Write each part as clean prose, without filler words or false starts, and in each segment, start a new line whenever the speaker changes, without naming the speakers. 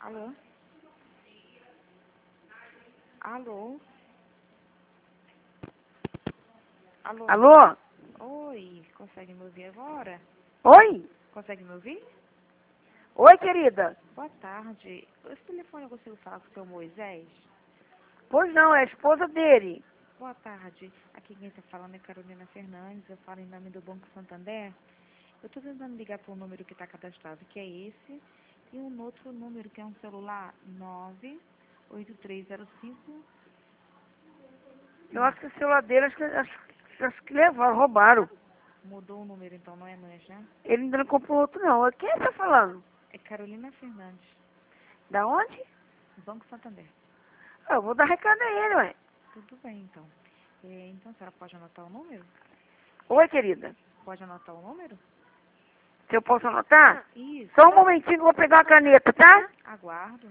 Alô? Alô? Alô?
Alô?
Oi, consegue me ouvir agora?
Oi?
Consegue me ouvir?
Oi, querida.
Boa tarde. Esse telefone eu consigo falar com o seu Moisés?
Pois não, é a esposa dele.
Boa tarde. Aqui quem está falando é Carolina Fernandes. Eu falo em nome do Banco Santander. Eu estou tentando ligar para o número que está cadastrado, que é esse, e um outro número que é um celular 98305.
Eu acho que o celular dele, acho que levaram, roubaram.
Mudou o número, então não é mais, né?
Ele ainda não comprou outro, não. Quem tá falando?
É Carolina Fernandes,
Da onde?
Banco Santander.
Eu vou dar recado a ele, ué.
Tudo bem, então. Então, a senhora pode anotar o número?
Oi, querida.
Pode anotar o número?
Se eu posso anotar?
Isso.
Só um momentinho que eu vou pegar a caneta, tá?
Aguardo.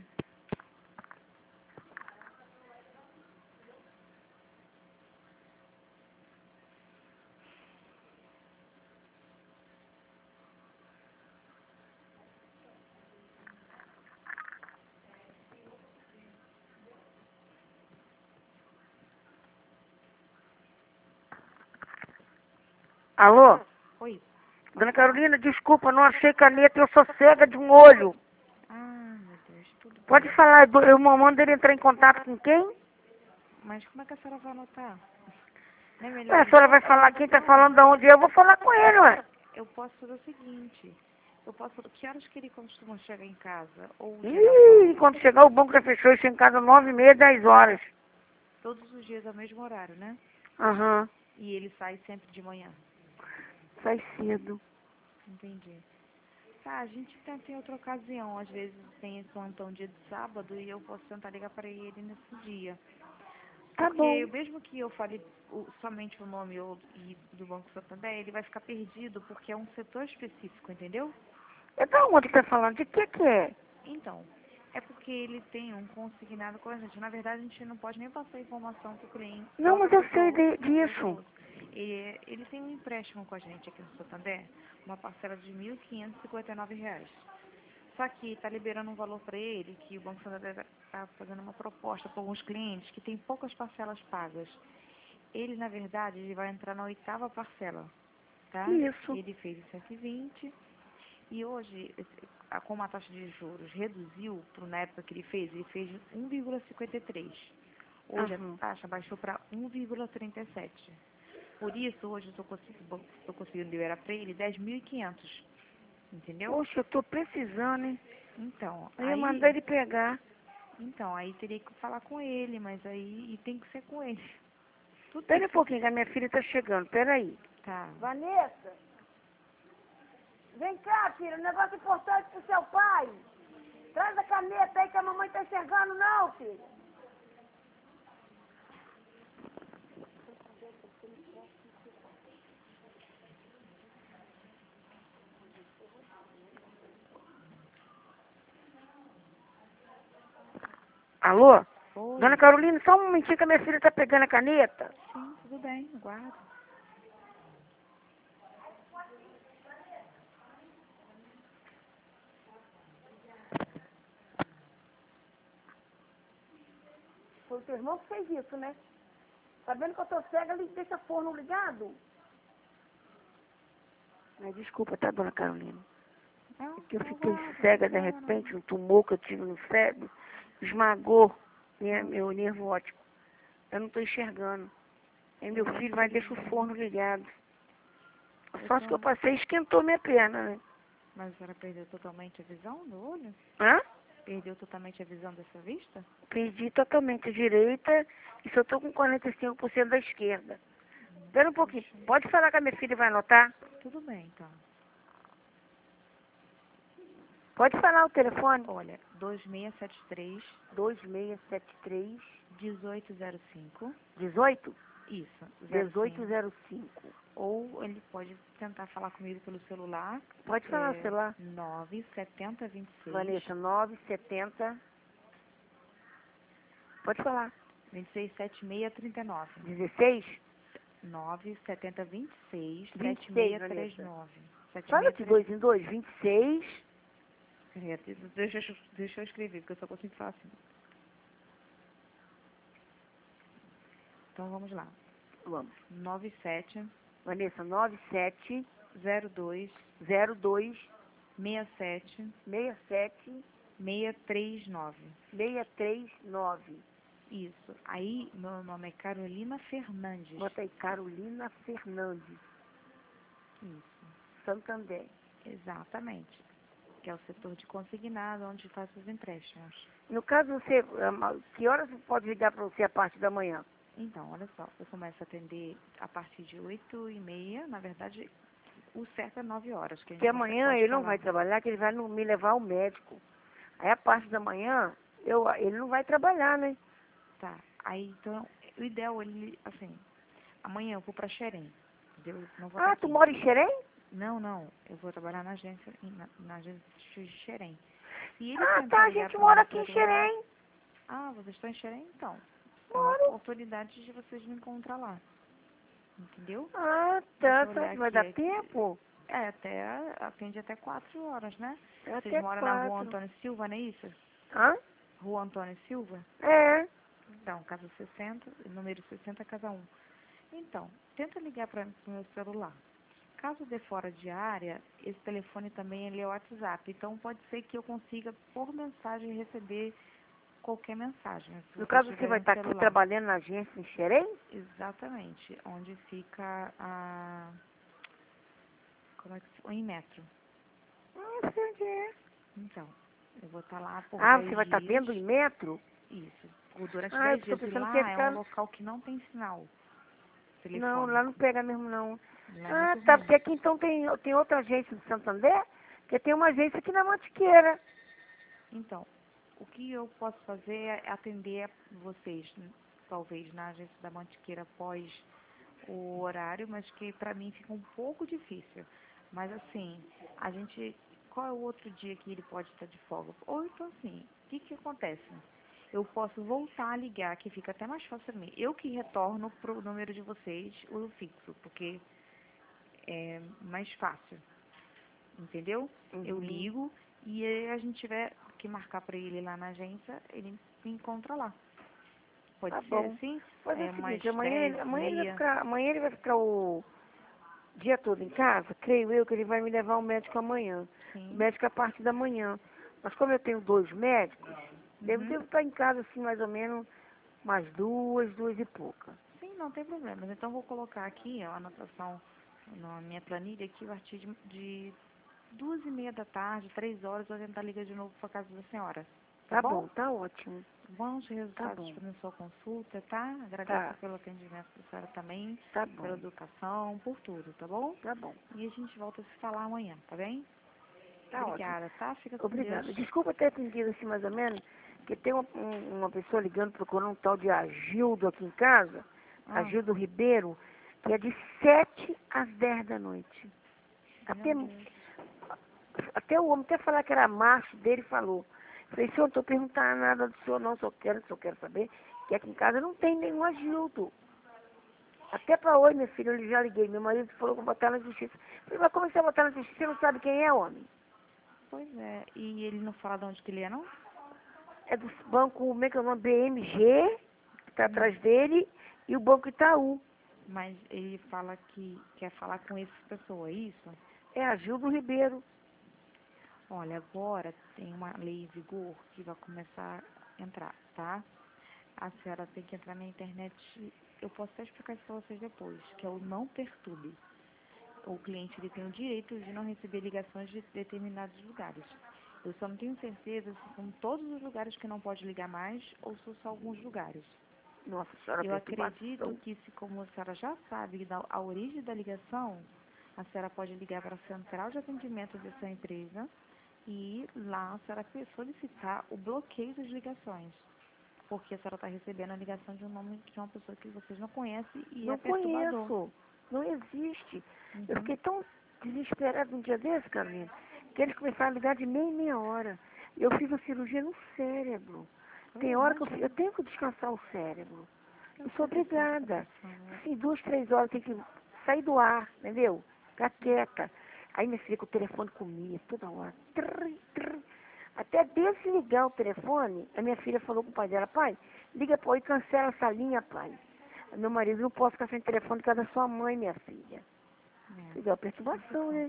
Alô?
Oi.
Dona Carolina, desculpa, não achei caneta, eu sou cega de um olho.
Ah, meu Deus, tudo bem.
Pode falar, eu mando ele entrar em contato com quem?
Mas como é que a senhora vai anotar? Não é melhor
Ué,
a
a
gente...
senhora vai falar quem tá falando de onde é, eu vou falar com ele, ué.
Eu posso fazer o seguinte. Que horas que ele costuma chegar em casa? Ou
Ih,
geralmente,
quando chegar o banco já fechou, eu chego em casa 9h30, 10 horas.
todos os dias ao mesmo horário, né?
Aham,
E ele sai sempre de manhã.
sai cedo.
Entendi. Tá, a gente tenta em outra ocasião. Às vezes tem esse plantão dia de sábado e eu posso tentar ligar para ele nesse dia.
Tá bom.
Porque mesmo que eu fale somente o nome do Banco Santander, ele vai ficar perdido porque é um setor específico, entendeu?
É da onde que tá falando? De que é?
Então, é porque ele tem um consignado com a gente. Na verdade, a gente não pode nem passar informação para o cliente, para
Não,
outra
mas eu sei
pessoa.
disso.
Ele tem um empréstimo com a gente aqui no Santander, uma parcela de R$ 1.559. Só que está liberando um valor para ele, que o Banco Santander está fazendo uma proposta para alguns clientes que tem poucas parcelas pagas. Ele, na verdade, ele vai entrar na 8ª parcela, tá?
Isso.
Ele fez o 120 e hoje, como a taxa de juros reduziu na época que ele fez 1,53. Hoje a
Aham.
taxa baixou para 1,37. Por isso, hoje eu estou conseguindo liberar para ele 10.500, entendeu?
Poxa, eu tô precisando, hein?
Então,
Eu ia mandar
aí
ele pegar.
teria que falar com ele, mas aí e tem que ser com ele. Tudo tem
Pera um
que ser.
pouquinho, que a minha filha tá chegando. Pera aí.
Tá.
Vanessa, vem cá, filha. Um negócio importante pro seu pai. Traz a caneta aí que a mamãe tá enxergando, não, filha. Alô? Dona
Oi.
Carolina, só um momentinho que a minha filha tá pegando a caneta.
Sim, tudo bem, aguardo.
Foi o teu irmão que fez isso, né? Tá vendo que eu tô cega, ele deixa forno ligado? Mas desculpa, tá, dona Carolina?
Não,
É que eu
eu
fiquei
aguardo, não tem
cega de
problema
repente,
não.
um tumor que eu tive no cérebro, esmagou
Não,
meu nervo óptico. Eu não tô enxergando. Aí meu
eu
filho vai deixar o
infelizmente.
forno ligado. A
Eu
sorte que eu
tô...
passei esquentou minha perna, né?
Mas a senhora perdeu totalmente a visão do olho?
Hã?
Perdeu totalmente a visão dessa vista?
Perdi totalmente a direita e só tô com 45% da esquerda. Espera um pouquinho.
Puxa.
Pode falar que a minha filha vai anotar?
Tudo bem, então.
Pode falar o telefone.
Olha, 2673
2673
1805.
18
Isso, 05.
1805.
Ou ele pode tentar falar comigo pelo celular,
Pode
que
falar o
é
celular.
97026
Vanessa, 970. Pode falar.
267639.
16?
97026
26, Vanessa.
7639.
Fala de 2 em 2. 26.
Peraí, deixa eu escrever, porque eu só consigo falar assim. Então vamos lá.
Vamos.
97
Vanessa, 97
02
02
67
67
639.
639.
Isso. Aí, meu nome é Carolina Fernandes.
Bota aí, Carolina Fernandes,
Isso.
Santander.
Exatamente. Que é o setor de consignado, onde faz os empréstimos.
No caso, você, que horas pode ligar para você a parte da manhã?
Então, olha só, eu começo a atender a partir de 8h30, na verdade, o certo é 9 horas, que a
Porque
gente
amanhã
pode
ele não
falar.
vai trabalhar, que ele vai me levar ao médico. Aí a parte da manhã, ele não vai trabalhar, né?
Tá. Aí, então, o ideal, ele, assim, amanhã eu vou pra Xerém, entendeu? Eu não vou estar
Ah, tu
aqui.
mora em Xerém?
Não, eu vou trabalhar na agência, na agência de Xerém. Se ele
Ah, tá,
tentar
a
ligar
gente
para
mora
mim
aqui
por
em
outro lugar,
Xerém.
vocês estão em Xerém? Então, é uma
Moro.
oportunidade de vocês me encontrar lá, entendeu?
Ah,
Deixa
tá,
eu
tá,
olhar
vai
aqui.
dar tempo?
Atende até 4 horas, né? Vocês
Até
moram na Rua
4.
Antônio Silva, não é isso?
Hã?
Rua Antônio Silva?
É.
Então, casa 60, número 60, casa 1. Então, tenta ligar para o meu celular. Caso dê fora de área, esse telefone também ele é o WhatsApp. Então, pode ser que eu consiga, por mensagem, receber qualquer mensagem, se
No
vocês
caso, você vai
tiverem
estar aqui
celular.
trabalhando na agência em Xerém?
Exatamente, onde fica a... Como é que se... Em metro.
Não sei onde é.
Então, eu vou estar lá por
Ah,
10
você vai estar
dias.
dentro do metro?
Isso, durante
Ah, eu
10
tô
dias. E
pensando que ia
lá é um
ficar...
local que não tem sinal
Não, lá não
telefônico.
pega mesmo, não.
Lá é
Ah,
muito
tá,
ruim.
porque aqui então tem outra agência de Santander, que tem uma agência aqui na Mantiqueira.
Então, o que eu posso fazer é atender vocês, talvez na agência da Mantiqueira após o horário, mas que para mim fica um pouco difícil. Mas assim, a gente, qual é o outro dia que ele pode estar de folga? Ou então assim, o que acontece? Eu posso voltar a ligar, que fica até mais fácil para mim. Eu que retorno pro número de vocês o fixo, porque é mais fácil, entendeu? Eu
Uhum.
ligo e aí a gente tiver que marcar para ele lá na agência, ele me encontra lá. Pode
Tá
ser
bom.
assim?
Mas é
É
o
umas
seguinte, amanhã,
10, meia.
amanhã ele vai ficar o dia todo em casa, creio eu que ele vai me levar ao médico amanhã. O
Sim.
médico a partir da manhã. Mas como eu tenho 2 médicos, devo
Uhum.
estar em casa assim mais ou menos umas 2 e pouca.
Sim, não tem problema. Então vou colocar aqui ó, a anotação na minha planilha aqui a partir de 2h30 da tarde, 3 horas, eu vou tentar ligar de novo para casa da senhora. Tá
Tá
bom?
bom, tá ótimo.
Bons
Tá
resultados
bom.
para a sua consulta, tá? Agradeço
Tá,
pelo atendimento da senhora também,
tá bom.
pela educação, por tudo, tá bom?
Tá bom.
E a gente volta a se falar amanhã, tá bem?
Tá ótimo.
Obrigada, tá? Fica com Deus.
Obrigada. Desculpa ter atendido assim mais ou menos, que tem uma pessoa ligando procurando um tal de Agildo aqui em casa,
Ah,
Agildo Ribeiro, que é de 7 às 10 da noite.
meu
Até,
Deus.
até o homem até falar que era macho dele falou. Falei, senhor, não estou perguntando nada do senhor não, só quero saber que aqui em casa não tem nenhum Agildo. Até para hoje, minha filha, eu já liguei. Meu marido falou que vou botar na justiça. Falei, mas como você vai botar na justiça? Você não sabe quem é, homem?
Pois é, e ele não fala de onde que ele é, não?
É do banco, como é que é o nome? BMG, que está
Hum.
atrás dele, e o Banco Itaú.
Mas ele fala que quer falar com essa pessoa, é isso?
É a Gildo Ribeiro.
Olha, agora tem uma lei em vigor que vai começar a entrar, tá? A senhora tem que entrar na internet, eu posso até explicar isso para vocês depois, que é o não perturbe. O cliente ele tem o direito de não receber ligações de determinados lugares. Eu só não tenho certeza se são todos os lugares que não pode ligar mais ou se são alguns lugares.
Nossa senhora,
Eu acredito
perturbação.
que, se como a senhora já sabe a origem da ligação, a senhora pode ligar para a central de atendimento dessa empresa e lá a senhora solicitar o bloqueio das ligações. Porque a senhora está recebendo a ligação de um nome de uma pessoa que vocês não conhecem e é
Não
perturbador.
conheço. Não existe. Eu
Uhum.
fiquei tão desesperada um dia desse, Carolina, que eles começaram a ligar de meia em meia hora. Eu fiz uma cirurgia no cérebro.
Eu
Tem hora que eu
imagino.
tenho que descansar o cérebro.
Eu
Eu sou
sei que a senhora está
obrigada.
passando.
Assim, 2, 3 horas tem que sair do ar, entendeu? Ficar quieta. Aí minha filha com o telefone comia toda hora. Trrr, trrr. Até desligar o telefone, a minha filha falou com o pai dela, pai, liga para e cancela essa linha, pai. Meu marido, não posso ficar sem telefone por causa da sua mãe, minha filha. Você deu a perturbação, né?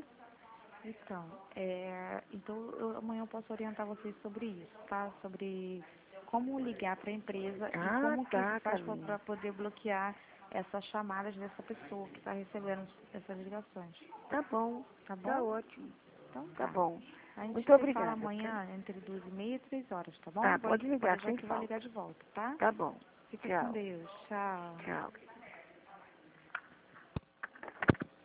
Então amanhã eu posso orientar vocês sobre isso, tá? Sobre como ligar para a empresa e
Ah,
como que
tá,
faz
Carlinhos.
para poder bloquear essas chamadas dessa pessoa que está recebendo essas ligações,
Tá bom,
tá
tá
bom?
ótimo.
Então
Tá
tá.
bom.
A gente
Muito
se fala
obrigada, tá?
amanhã entre 2h30 e 3h, tá bom?
Tá, pode
Pode
ligar,
deixar
sem
que eu vou ligar
falta.
de volta, tá?
Tá bom.
Fica com
Tchau.
Deus. Tchau.
Tchau.